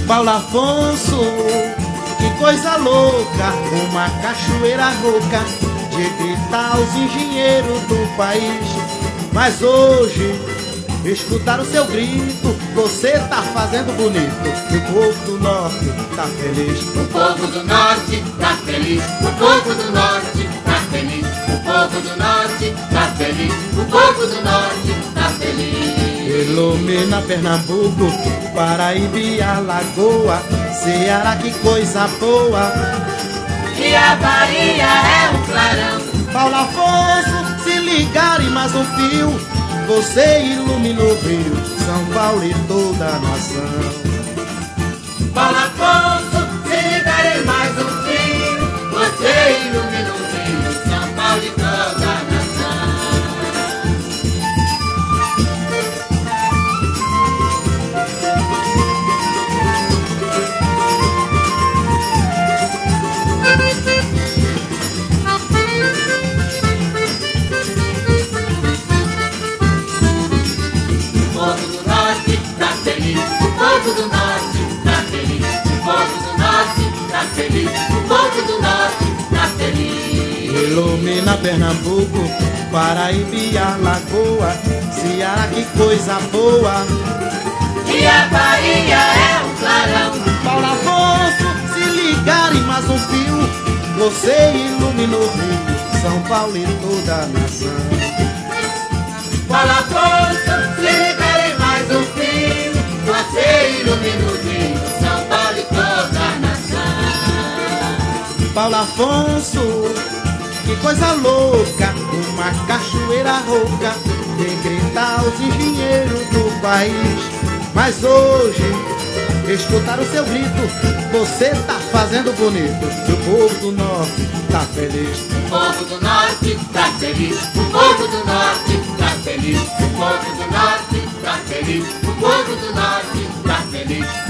Paulo Afonso, que coisa louca, uma cachoeira rouca de gritar os engenheiros do país. Mas hoje, escutar o seu grito, você tá fazendo bonito, e o povo do norte tá feliz. O povo do norte tá feliz, o povo do norte tá feliz, o povo do norte tá feliz, o povo do norte tá feliz. Ilumina Pernambuco, Paraíba e Alagoa, Ceará, que coisa boa. E a Bahia é um clarão. Paulo Afonso, se ligar em mais um fio, você ilumina o Rio, São Paulo e toda a nação. Paulo Afonso, se ligar em mais um fio, você ilumina o Rio, São Paulo e toda a nação. O povo do norte tá feliz, o povo do norte tá feliz, o povo do norte tá feliz. Ilumina Pernambuco, Paraíba e Alagoa, Ceará, que coisa boa. E a Bahia é um clarão. Paulo Afonso, se ligar em mais um fio, você ilumina o Rio, São Paulo e toda a nação. Paulo Afonso, se ligar em mais um fio, você ilumina o Rio, São Paulo e toda a nação. Paulo Afonso, que coisa louca, uma cachoeira rouca de gritar os engenheiros do país. Mas hoje, escutar o seu grito, você tá fazendo bonito, e o povo do norte tá feliz. O povo do norte tá feliz, o povo do norte tá feliz, o povo do norte tá feliz, o povo do norte tá feliz.